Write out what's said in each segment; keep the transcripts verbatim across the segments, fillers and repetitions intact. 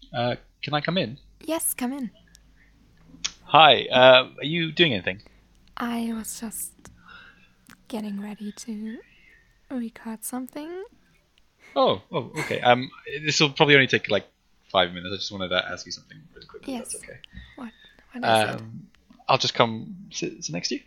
Uh, can I come in? Yes, come in. Hi. Uh, are you doing anything? I was just getting ready to record something. Oh, oh, okay. Um, this will probably only take like five minutes. I just wanted to ask you something really quickly. If that's Yes. okay. What? What is it? Um, I'll just come sit, sit next to you.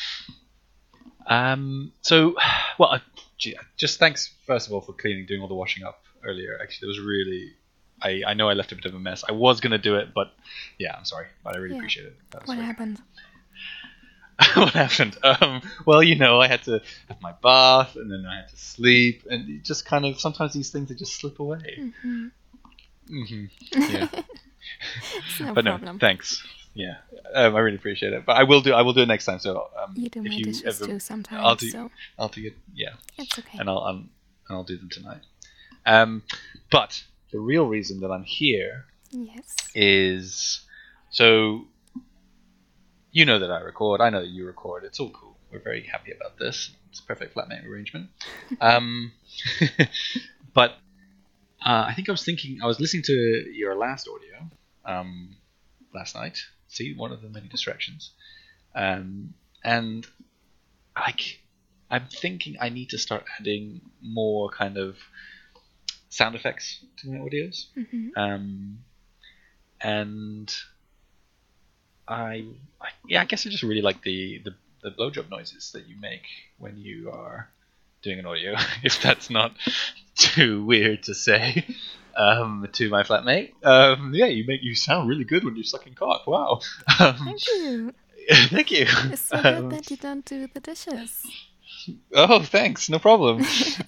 Um, so, well, uh, gee, just thanks first of all for cleaning, doing all the washing up earlier. Actually, it was really. I, I know I left a bit of a mess. I was gonna do it, but yeah, I'm sorry. But I really Yeah. appreciate it. That was What very happened? what happened? Um, well, you know, I had to have my bath, and then I had to sleep, and it just kind of sometimes these things they just slip away. Mm-hmm. hmm Yeah, It's no but no, problem. thanks. Yeah, um, I really appreciate it. But I will do. I will do it next time. So um, You do if my you dishes ever, too I'll sometimes, do. so I'll do it. Yeah, it's okay. and I'll um, and I'll do them tonight. Um, but the real reason that I'm here Yes. is so you know that I record. I know that you record. It's all cool. We're very happy about this. It's a perfect flatmate arrangement. Um, but uh, I think I was thinking. I was listening to your last audio um, last night. See, one of the many distractions. Um, and like, I'm thinking I need to start adding more kind of sound effects to my audios. Mm-hmm. Um, and I, I, yeah, I guess I just really like the, the, the blowjob noises that you make when you are doing an audio, if that's not too weird to say um, to my flatmate. Um, yeah, you make you sound really good when you're sucking cock. Wow. Um, Thank you. thank you. It's so Um, good that you don't do the dishes. oh, thanks. No problem.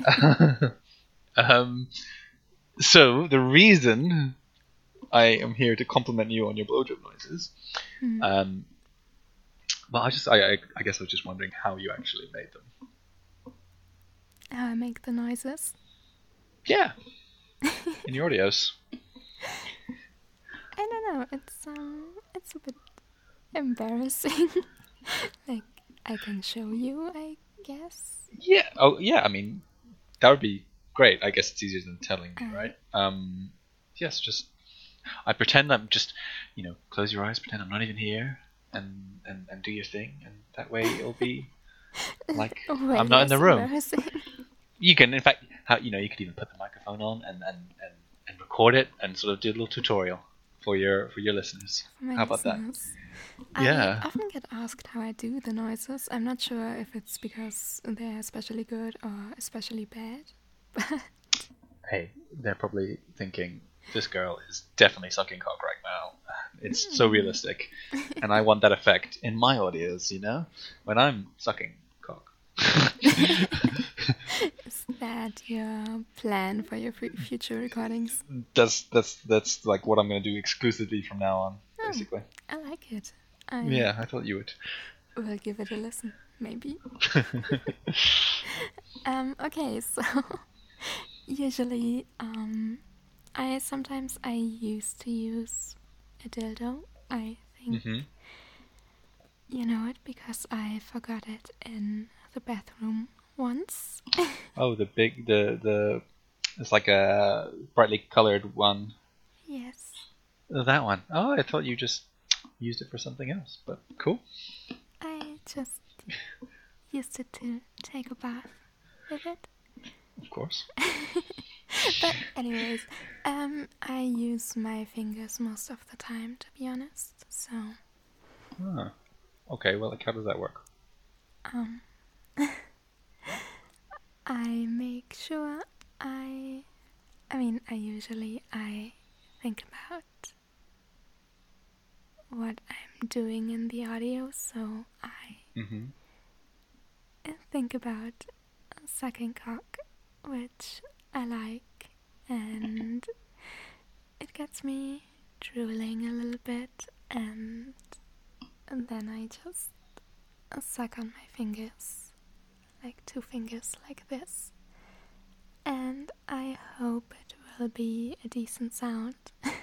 um, so the reason I am here to compliment you on your blowjob noises. Hmm. Um, well, I just, I, I, I guess I was just wondering how you actually made them. How I make the noises. Yeah, in your audios. I don't know. It's um, it's a bit embarrassing. Like I can show you, I guess. Yeah. Oh, yeah. I mean, that would be great. I guess it's easier than telling me, Uh, right? Um, yes. Just I pretend I'm just, you know, close your eyes, pretend I'm not even here, and and, and do your thing, and that way it'll be like way I'm not in less the room. embarrassing. You can, in fact, how, you know, you could even put the microphone on and, and, and, and record it and sort of do a little tutorial for your for your listeners. For my How about listeners. that? Yeah. I often get asked how I do the noises. I'm not sure if it's because they're especially good or especially bad. But Hey, they're probably thinking this girl is definitely sucking cock right now. It's so realistic, and I want that effect in my audios. You know, when I'm sucking cock. is that your plan for your f- future recordings? that's that's that's like what I'm going to do exclusively from now on, Oh, basically. I like it. I Yeah, I thought you would. will give it a listen, maybe. um. Okay, so usually, um, I sometimes I used to use a dildo. I think hmm you know it because I forgot it in the bathroom once. Oh, the big the the it's like a brightly colored one. Yes. Oh, that one. Oh, I thought you just used it for something else, but cool. I just used it to take a bath with it. Of course. But anyways, um, I use my fingers most of the time, to be honest. So, Ah, okay. Well, like, how does that work? um, I make sure I, I mean, I usually I think about what I'm doing in the audio, so I Mm-hmm. think about sucking cock, which I like, and it gets me drooling a little bit, and, and then I just suck on my fingers, like two fingers like this, and I hope it will be a decent sound.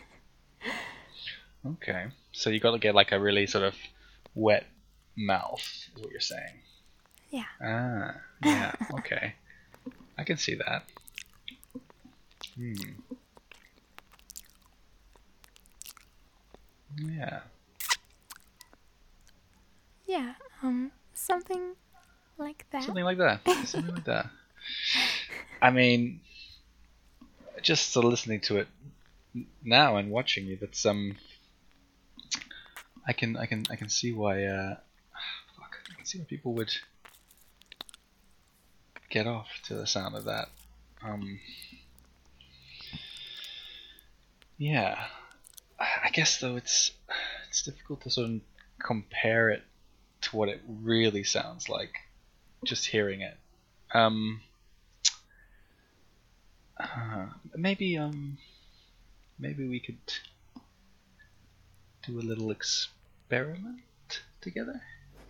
Okay. So you got to get like a really sort of wet mouth, is what you're saying. Yeah. Ah, yeah. Okay. I can see that. Hmm. Yeah. Yeah, um, something like that. Something like that. Something like that. I mean, just sort of listening to it now and watching you, that's um, I can I can I can see why uh, fuck, I can see why people would get off to the sound of that. Um, yeah, I guess though it's it's difficult to sort of compare it to what it really sounds like, just hearing it. Um, uh, maybe um, maybe we could do a little experiment together.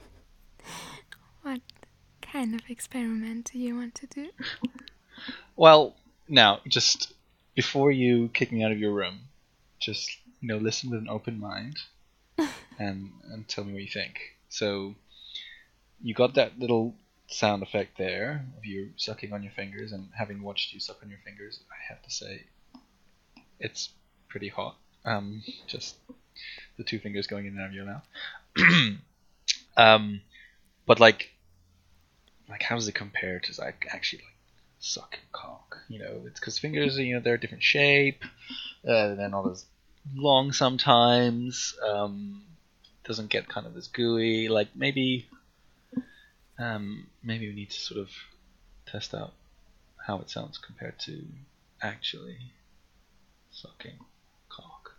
What kind of experiment do you want to do? Well, now, just before you kick me out of your room, just, you know, listen with an open mind and, and tell me what you think. So, you got that little sound effect there of you sucking on your fingers, and having watched you suck on your fingers, I have to say, it's pretty hot. Um, just the two fingers going in and out of your mouth. um, but like, like how does it compare to like actually like sucking cock? You know, it's because fingers, you know, they're a different shape. Uh, they're not as long sometimes. Um, doesn't get kind of as gooey. Like maybe, um, maybe we need to sort of test out how it sounds compared to actually sucking cock.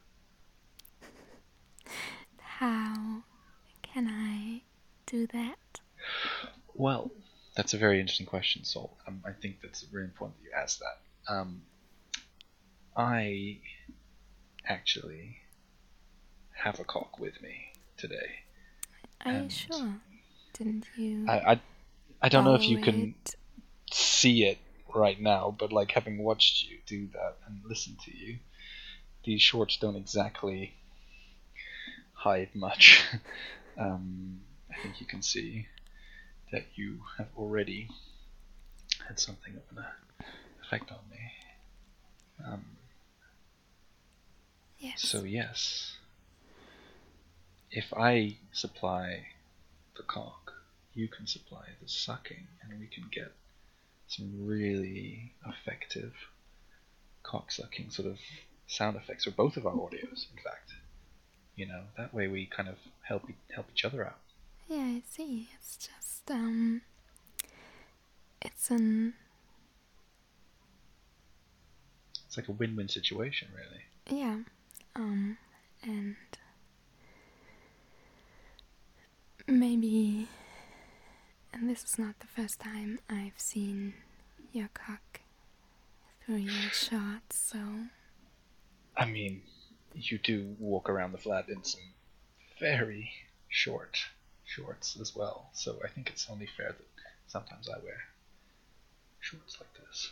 How can I do that? Well, that's a very interesting question, Sol. Um, I think that's very important that you ask that. Um, I actually have a cock with me today. Are you And sure? Didn't you I, I, I don't know if you borrow can it? see it right now, but like having watched you do that and listen to you, these shorts don't exactly hide much. um, I think you can see that you have already had something of an effect on me. Um, Yes. so yes, if I supply the cock, you can supply the sucking, and we can get some really effective cock sucking sort of sound effects, or both of our audios, in fact. You know, that way we kind of help e- help each other out. Yeah, I see. It's just um it's an It's like a win-win situation, really. yeah. Um and maybe, and this is not the first time I've seen your cock through your shorts, so I mean, you do walk around the flat in some very short shorts as well, so I think it's only fair that sometimes I wear shorts like this.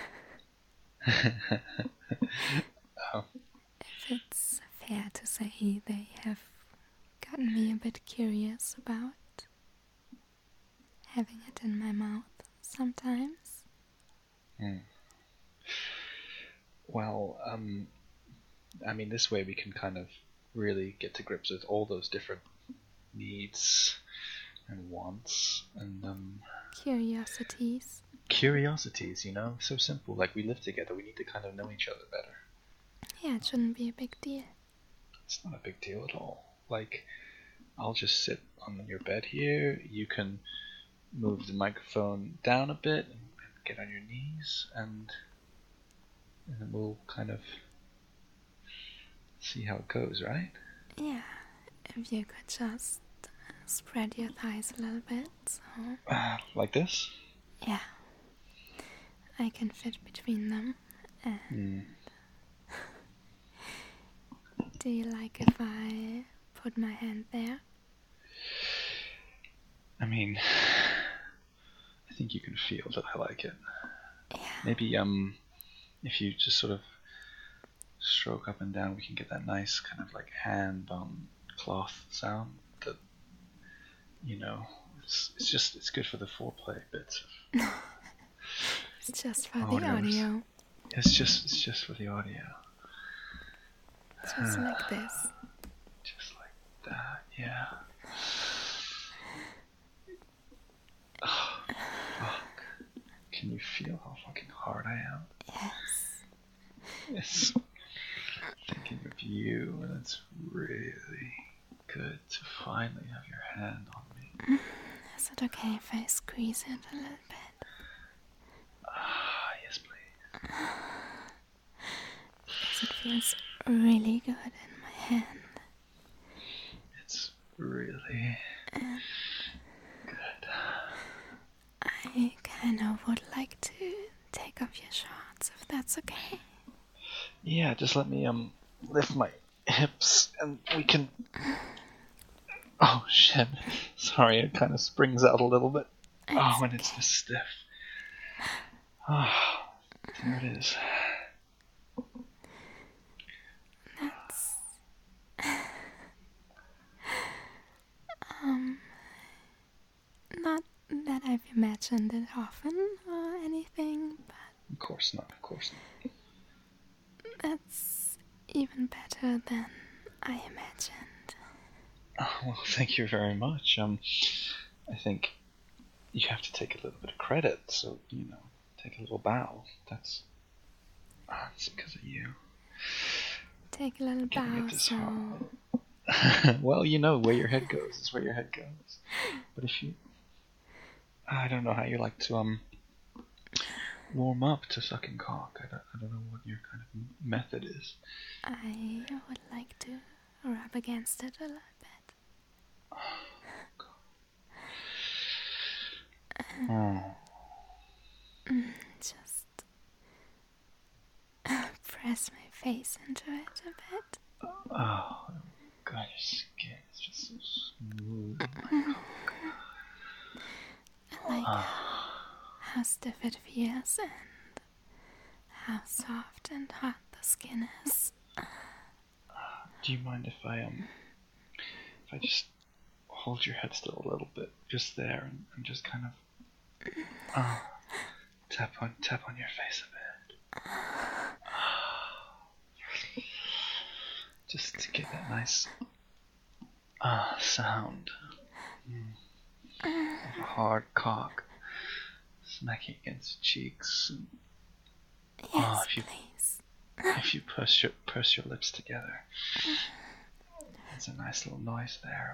oh. if it's fair to say, they have gotten me a bit curious about having it in my mouth sometimes. Hmm. Well, um, I mean, this way we can kind of really get to grips with all those different needs and wants and um, Curiosities. curiosities, you know? So simple. Like, we live together, we need to kind of know each other better. Yeah, it shouldn't be a big deal. It's not a big deal at all. Like, I'll just sit on your bed here, you can move the microphone down a bit and get on your knees, and, and then we'll kind of see how it goes, right? Yeah, if you could just spread your thighs a little bit, so Uh, like this? yeah, I can fit between them. And Hmm. do you like if I put my hand there? I mean, I think you can feel that I like it. Yeah. Maybe um, if you just sort of stroke up and down, we can get that nice kind of like hand on cloth sound that, you know, it's it's just it's good for the foreplay bits. It's just for Audios. the audio. It's just it's just for the audio. Just like this. that, yeah. Oh, fuck. Can you feel how fucking hard I am? Yes. It's thinking of you, and it's really good to finally have your hand on me. Is it okay if I squeeze it a little bit? Ah, yes, please. Because it feels really good in my hand. It's really And good. I kind of would like to take off your shorts, if that's okay. Yeah, just let me um lift my hips, and we can. Oh shit! Sorry, it kind of springs out a little bit. It's Oh, and okay. it's just stiff. Ah, oh, there it is. That's... um... Not that I've imagined it often or anything, but Of course not. Of course not. that's even better than I imagined. Oh, well, thank you very much. Um, I think you have to take a little bit of credit, so, you know, take a little bow. That's, that's because of you. Take a little Getting bow, it this so... hard. Well, you know, where your head goes is where your head goes. But if you... I don't know how you like to, um, warm up to sucking cock. I don't, I don't know what your kind of method is. I would like to rub against it a little bit. Oh. Just press my face into it a bit. Oh, God, your skin is just so smooth. Oh I like how stiff it feels and how soft and hot the skin is. Do you mind if I um, if I just hold your head still a little bit, just there, and, and just kind of, uh, tap on tap on your face a bit, just to get that nice, ah, uh, sound mm. of a hard cock smacking against cheeks. And, Yes, oh, if you, please. if you purse your purse your lips together, there's a nice little noise there.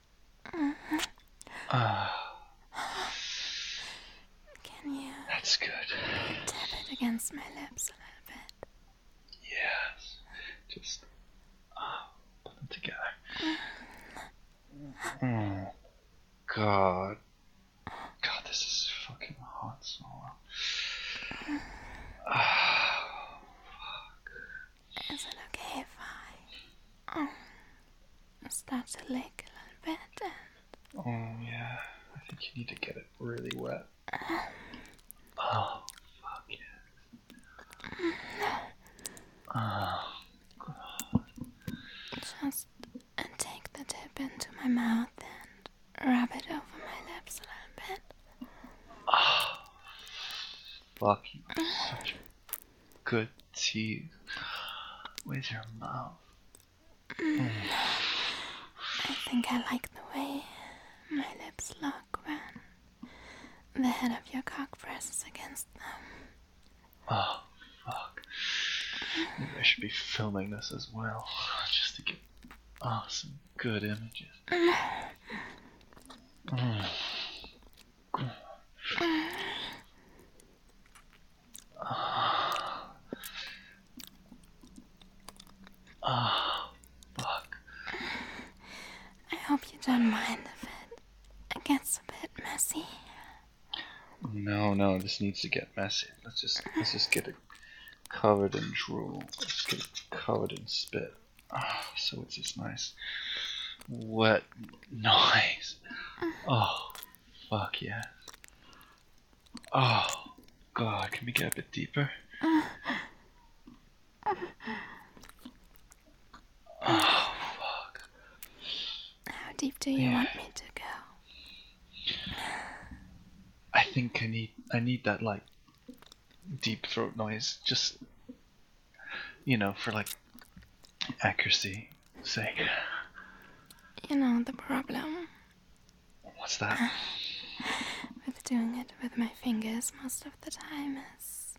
Ah. Can you That's good. tap it against my lips a little bit? Yes. Just uh, put them together. Oh, God. God, this is fucking hot sauce. Oh, fuck. Is it okay if I um, start to lick a little bit? Oh, yeah. I think you need to get it really wet. Oh, fuck yeah. Oh, God. Just uh, take the tip into my mouth and rub it over my lips a little bit. Oh, fuck, you have such good teeth with your mouth. Mm. I think I like the way my lips look when the head of your cock presses against them. Oh, fuck. Maybe I should be filming this as well, just to get oh, some good images. Mm. Ah, oh, oh, fuck. I hope you don't mind if it gets a bit messy. No, no, this needs to get messy. Let's just let's just get it covered in drool. Let's get it covered in spit. Oh, so it's this nice wet noise. Oh, fuck yeah. Oh, God, can we get a bit deeper? Oh, fuck. How deep do you Yeah. want me to go? I think I need I need that like deep throat noise, just you know, for like accuracy sake. You know, the problem What's that? with doing it with my fingers most of the time is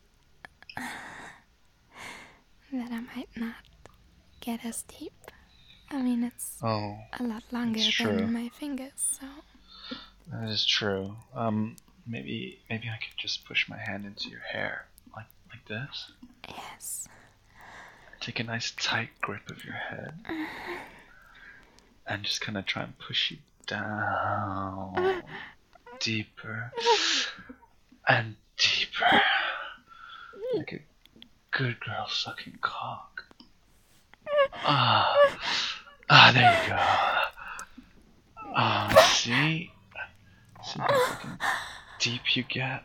that I might not get as deep. I mean, it's Oh, a lot longer it's true. than my fingers, so... That is true. Um, maybe maybe I could just push my hand into your hair, like like this. Yes. Take a nice tight grip of your head, and just kind of try and push you down, deeper and deeper, like a good girl sucking cock. Ah, ah, there you go. Ah, see, see how fucking deep you get.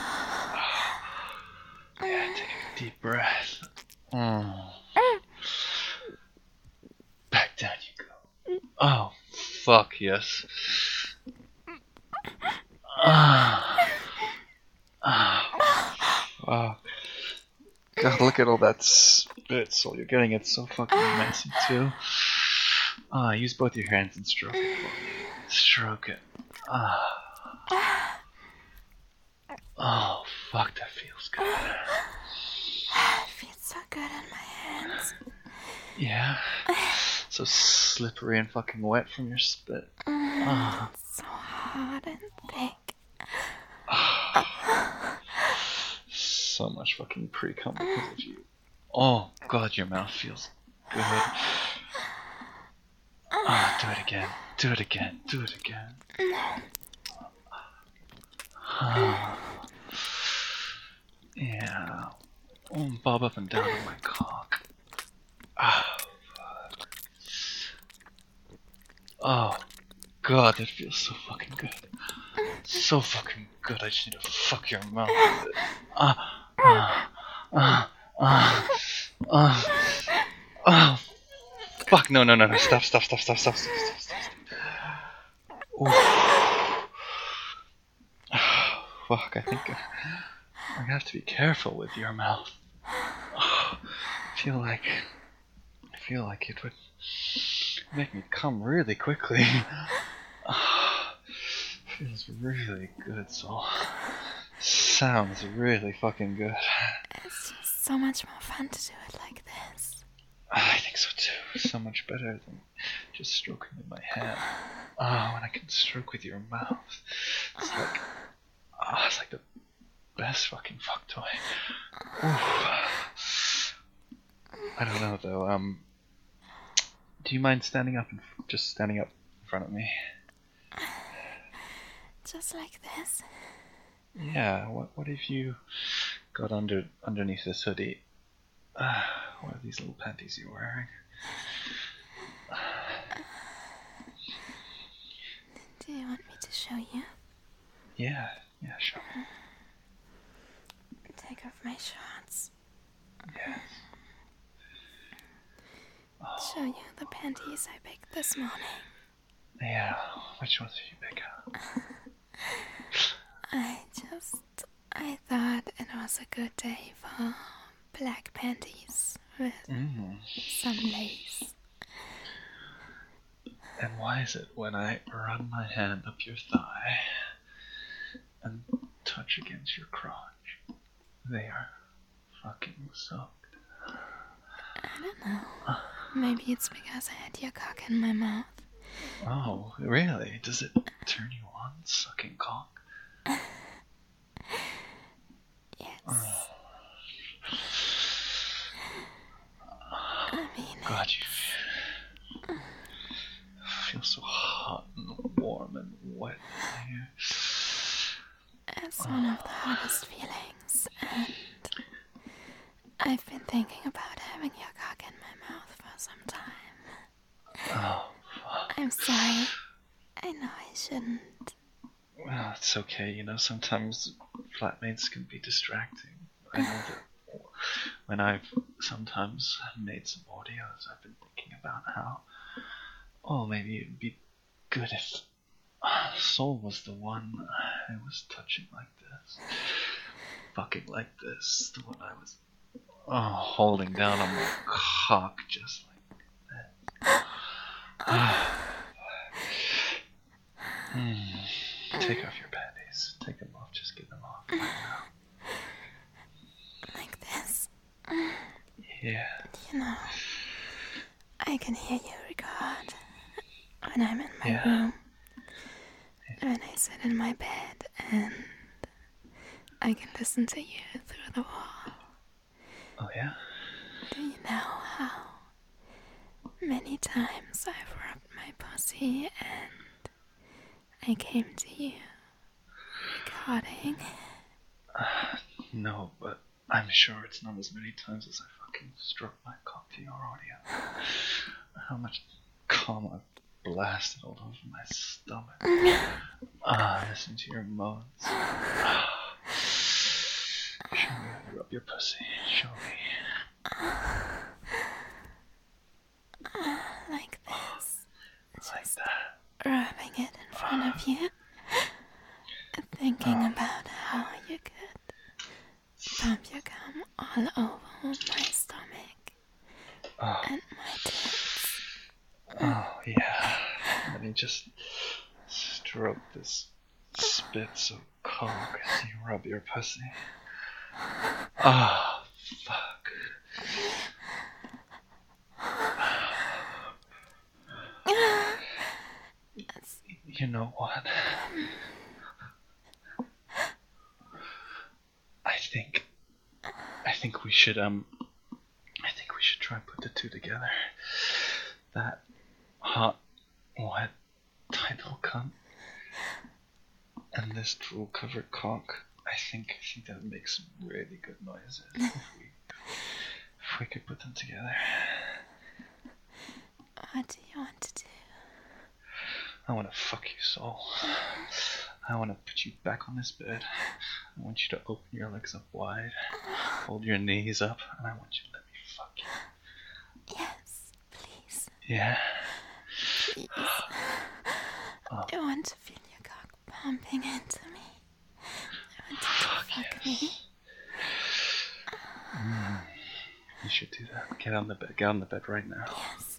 Yeah, take a deep breath. Mm. Back down you go. Oh, fuck yes. Ah, ah, fuck. God, look at all that spit, so you're getting it so fucking messy too. Ah, use both your hands and stroke it for me. Stroke it. Ah. Oh, fuck, that feels good. It feels so good in my hands. Yeah. So slippery and fucking wet from your spit. Ah. It's so hard and thick. So much fucking pre-cum because of you. Oh, God, your mouth feels good. Ah, do it again. Do it again. Do it again. Ah. Yeah. Oh, bob up and down on my cock. Ah, fuck. Oh, God, that feels so fucking good. So fucking good. I just need to fuck your mouth with it. Ah, ah, ah, ah, ah. Oh, fuck, no, no, no, no. Stop, stop, stop, stop, stop, stop, stop, stop. Ooh. Fuck, I think I, I have to be careful with your mouth. Oh, I feel like I feel like it would make me come really quickly. Oh, feels really good, so sounds really fucking good. It's just so much more fun to do it like this. I think so too. So much better than just stroking with my hand. Oh, when I can stroke with your mouth, it's like, oh, it's like the best fucking fuck toy. Oof. I don't know though. Um, do you mind standing up and just standing up in front of me? Just like this? Yeah. What What if you got under underneath this hoodie? Uh, what are these little panties you're wearing? Do you want me to show you? Yeah. Yeah. Sure. Take off my shorts. Yes. Oh. Show you the panties I picked this morning. Yeah. Which ones did you pick out? I just... I thought it was a good day for black panties with Mm. some lace. And why is it when I run my hand up your thigh and touch against your crotch, they are fucking soaked? I don't know. Maybe it's because I had your cock in my mouth. Oh, really? Does it turn you on, sucking cock? Yes. Oh. I mean... God, you feel so hot and warm and wet in here. It's one of the hardest feelings, and I've been thinking about having your cock in my mouth for some time. Oh, fuck. I'm sorry. I know I shouldn't. Well, it's okay, you know, sometimes flatmates can be distracting. I know that when I've sometimes made some audios, I've been thinking about how, oh, maybe it'd be good if Soul was the one I was touching like this, fucking like this, the one I was oh, holding down on my cock just like that. Hmm. Take off your panties. Take them off. Just get them off right now. Like this. Yeah. You know, I can hear you record when I'm in my Yeah. room. When I sit in my bed and I can listen to you through the wall. Oh, yeah? Do you know how many times I've rubbed my pussy and I came to you recording? Uh, no, but I'm sure it's not as many times as I fucking struck my cock to your audio. How much cum I've blasted all over my stomach. Ah, listen to your moans. Ah. Show me how to rub your pussy. Show me. Like this. Like Just that. rubbing it in front of you. Thinking about how you could pump your cum all over my stomach Oh, and my tits. oh yeah. Let me just stroke this spits of cock as you rub your pussy. Ah, fuck. You know what? I think, I think we should um, I think we should try and put the two together. That hot, wet, tight little cunt, and this drool-covered cock. I think, I think that would make some really good noises if we, if we could put them together. What do you want to do? I want to fuck you, soul. I want to put you back on this bed. I want you to open your legs up wide, hold your knees up, and I want you to let me fuck you. Yes, please. Yeah? Please. Oh, I want to feel your cock pumping into me. I want you to fuck yes. me. Mm. You should do that. Get on the bed. Get on the bed right now. Yes.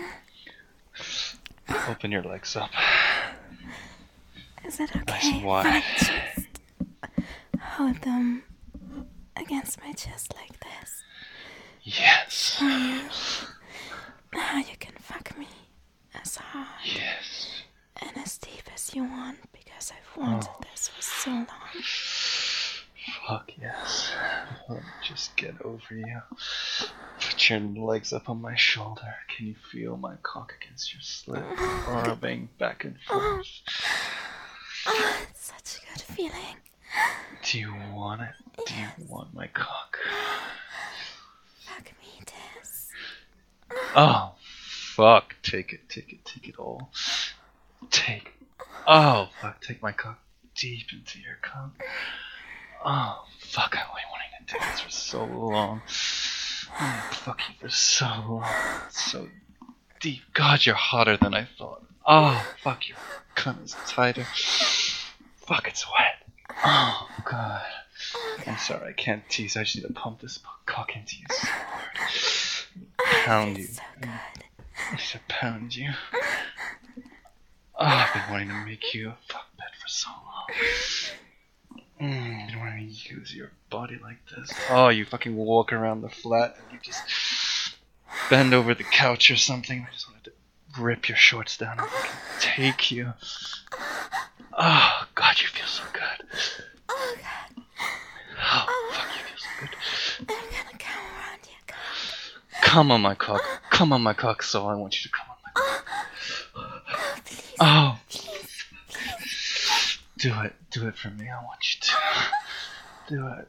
Open your legs up. Is it okay Nice and if wide. I just hold them against my chest like this? Yes. Show you how you can fuck me as hard Yes. and as deep as you want, because I've wanted Oh. this for so long. Fuck yes. Let me just get over you. Put your legs up on my shoulder. Can you feel my cock against your slit? Rubbing back and forth. Oh, it's such a good feeling. Do you want it? Do you want my cock? Fuck me, Tess. Oh, fuck. Take it, take it, take it all. Take. Oh, fuck. Take my cock deep into your cock. Oh, fuck. I've been wanting to do this for so long. Oh, fuck you for so long. So deep. God, you're hotter than I thought. Oh, fuck. Your cunt is tighter. Fuck, it's wet. Oh, God. I'm sorry, I can't tease. I just need to pump this cock into you so hard. Pound you. It's so good. I should pound you. Oh, I've been wanting to make you a fuck bed for so long. Mm, I've been wanting to use your body like this. Oh, you fucking walk around the flat and you just bend over the couch or something. I just wanted to rip your shorts down and fucking take you. Oh, God, you feel so good. Oh, God. Oh, fuck, you feel so good. I'm gonna come around your cock. Come on my cock. Come on my cock, so I want you to come on my cock. Oh, please. Oh, Please. do it. Do it for me. I want you to. Do it.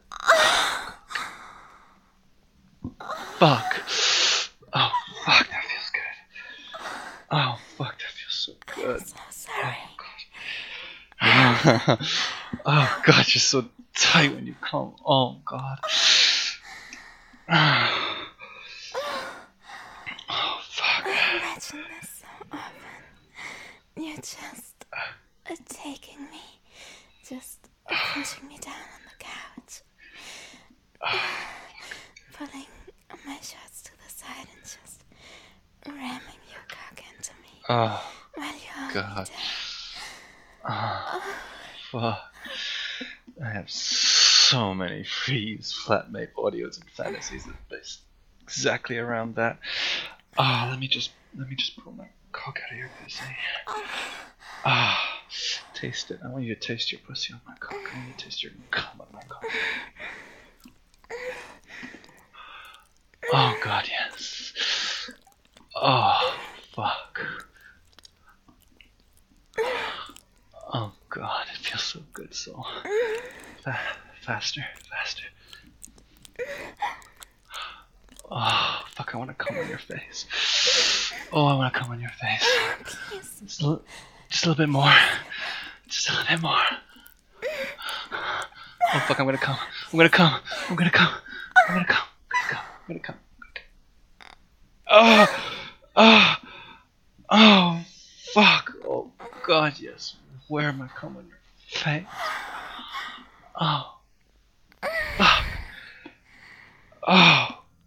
Fuck. Oh, fuck, that feels good. Oh, fuck, that feels so good. I'm so sorry. Oh, God, you're so tight when you come. Oh, God. Oh, fuck. I imagine this so often. You're just uh, taking me, just pushing me down on the couch, pulling my shorts to the side and just ramming your cock into me Oh, while you hold me God. down. fuck. I have so many Freeze flatmate audios and fantasies that are based exactly around that. Ah, oh, let me just let me just pull my cock out of your pussy. Ah, taste it. I want you to taste your pussy on my cock. I want you to taste your cum on my cock. Oh god, yes. Oh fuck. Oh god, it feels so good, so Fa- faster, faster. Oh fuck, I want to come on your face. Oh, I want to come on your face. Just a, little, just a little bit more. Just a little bit more. Oh fuck, I'm gonna come. I'm gonna come. I'm gonna come. I'm gonna come. I'm gonna come. I'm gonna come. Oh, oh, oh, fuck. Oh god, yes. Where am I coming on your face? Oh, fuck. Oh,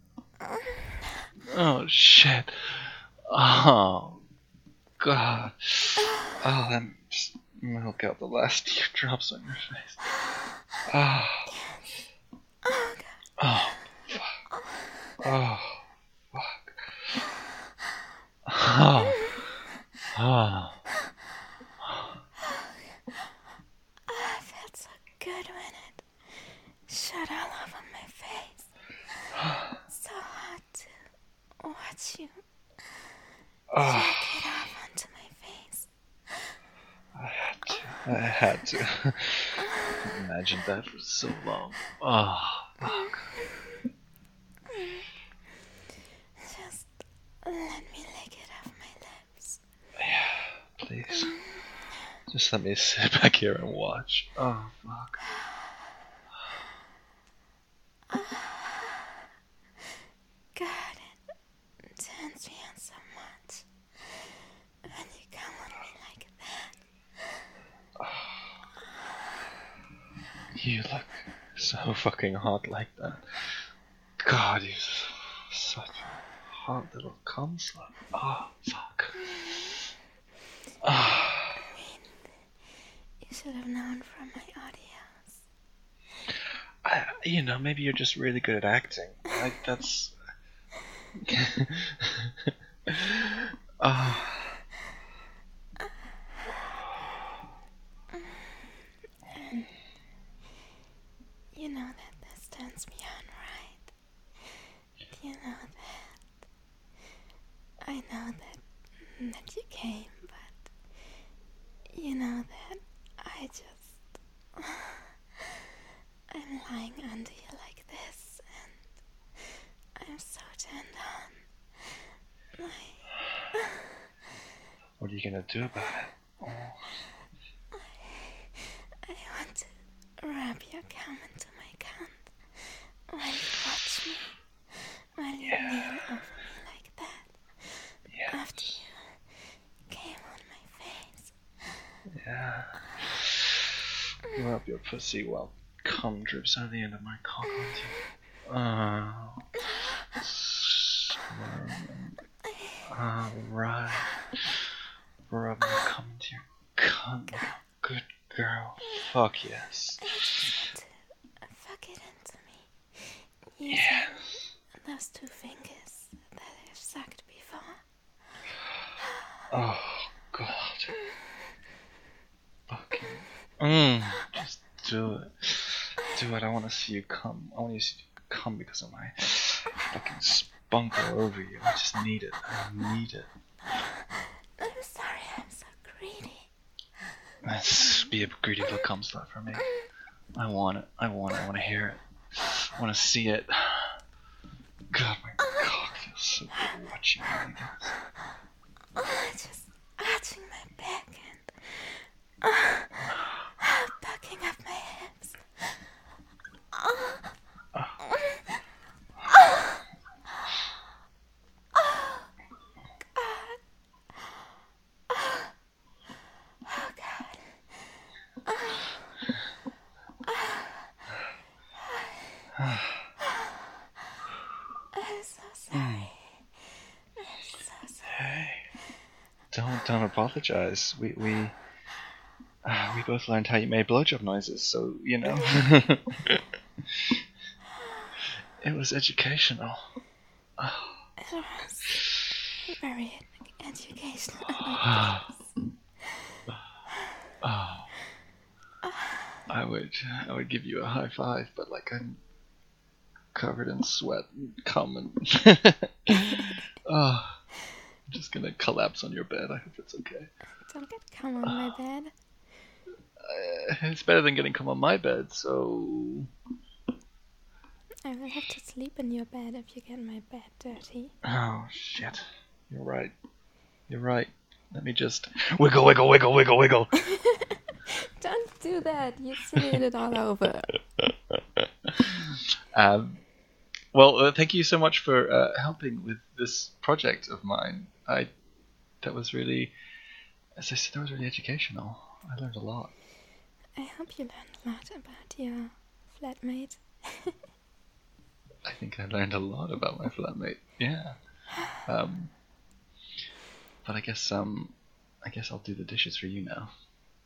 oh shit. Oh god. Oh, let me just milk out the last few drops on your face. Oh. Oh, fuck. Oh, fuck. Oh. Oh. I felt so good when it shot all over my face. So hard to watch you Oh. jerk it off onto my face. I had to. I had to. Imagine that for so long. Oh, fuck. Just let me lick it off my lips. Yeah, please. Just let me sit back here and watch. Oh, fuck. God, it turns me on so much when you come on me like that. You look so fucking hot like that. God, you're such a hot little cum slut. Oh, fuck. Oh. I mean, you should have known from my audios. I, you know, maybe you're just really good at acting. Like, that's... Oh. You know that this turns me on, right? You know that. I know that that you came, but you know that I just I'm lying under you like this, and I'm so turned on. I What are you gonna do about it? Oh. I want to wrap your cum into my cunt while you watch me, while you Yeah. lean over me like that. Yes. After you came on my face. Yeah. Rub your pussy while cum drips out of the end of my cock onto you. Oh. Squirming. Alright. Rub my cum into your cunt like a good girl. Fuck yes. I just want to fuck it into me. Using Yes. those two fingers that I've sucked before. Oh god. Fucking. Mmm. Just do it. Do it. I want to see you come. I want you to see you come because of my fucking spunk all over you. I just need it. I need it. I'm sorry, I'm so greedy. Let's be a greedy little cum slut for me. I want it. I want it. I want to hear it. I want to see it. God, my cock feels so good watching you like this. Oh, just arching my back and uh, bucking up my hips. Oh, Oh. oh, oh, God. Oh, oh God. Oh, oh. I'm so sorry. I'm so sorry. Hey, don't don't apologize. We we Uh, we both learned how you made blowjob noises, so, you know. It was educational. Oh. It was very educational. I Oh. I would, I would give you a high five, but like I'm covered in sweat and cum and oh, I'm just gonna collapse on your bed. I hope it's okay. Don't get cum on my bed. Uh, it's better than getting cum on my bed, so I will have to sleep in your bed if you get my bed dirty. oh shit. You're right. You're right. Let me just wiggle, wiggle, wiggle, wiggle, wiggle. Don't do that. You smeared it all over. um, well, uh, thank you so much for uh, helping with this project of mine. I that was really, as I said, that was really educational. I learned a lot. I hope you learned a lot about your flatmate. I think I learned a lot about my flatmate. Yeah. Um, but I guess um, I guess I'll do the dishes for you now.